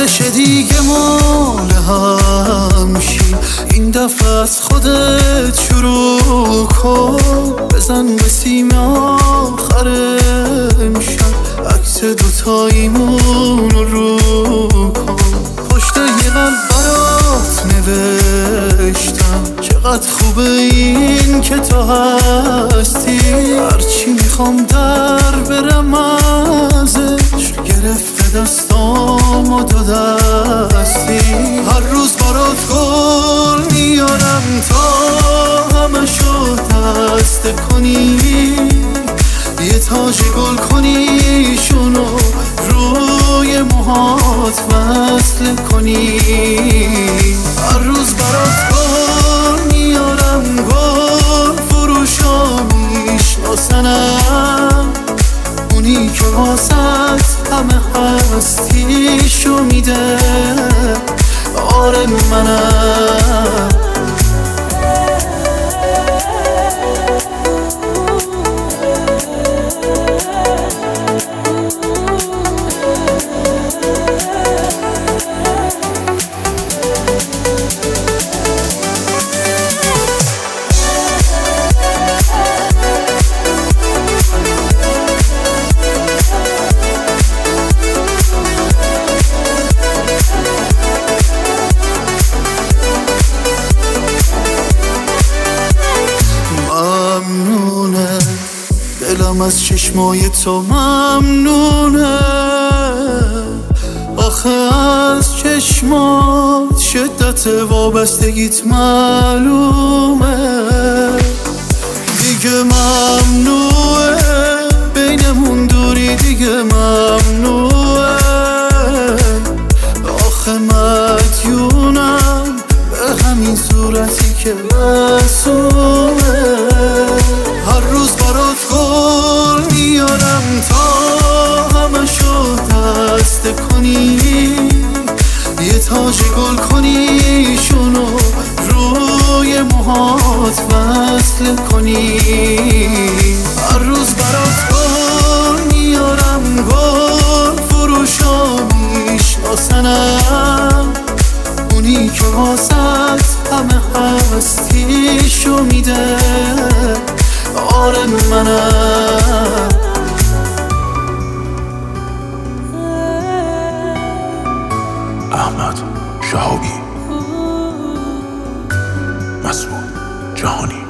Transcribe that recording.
نشه دیگه مال همشی، این دفعه از خودت شروع کن. بزن به سیم آخر امشب، عکس دوتاییمون رو کن. پشت یه قلب برات نوشتم، چقدر خوبه این که تو هستی. هرچی میخوام در برم ازش، گرفته دستام و دو دستی. هر روز برات گل میارم تا همه شو دسته کنی، یه تاج گل کنی شونو روی موهات وصل کنی. هر روز برات گل میارم، گل فروشا میشناسنم، اونی که واسط همه هستیشو میده. آره منم دلم از چشمای تو ممنونه. آخه از چشمات شدت وابستگیت معلومه. دیگه ممنوعه بینمون دوری، دیگه ممنوعه. آخه مدیونم به همین صورتی که معصومه. هر روز برات گل میارم تا همه شو دسته کنی، یه تاج گل کنی شونو روی موهات وصل کنی. هر روز برات گل میارم، گل فروشا میشناسنم، اونی که واسط همه هستیشو میده. آره منم احمد شهابی، مسعود جهانی.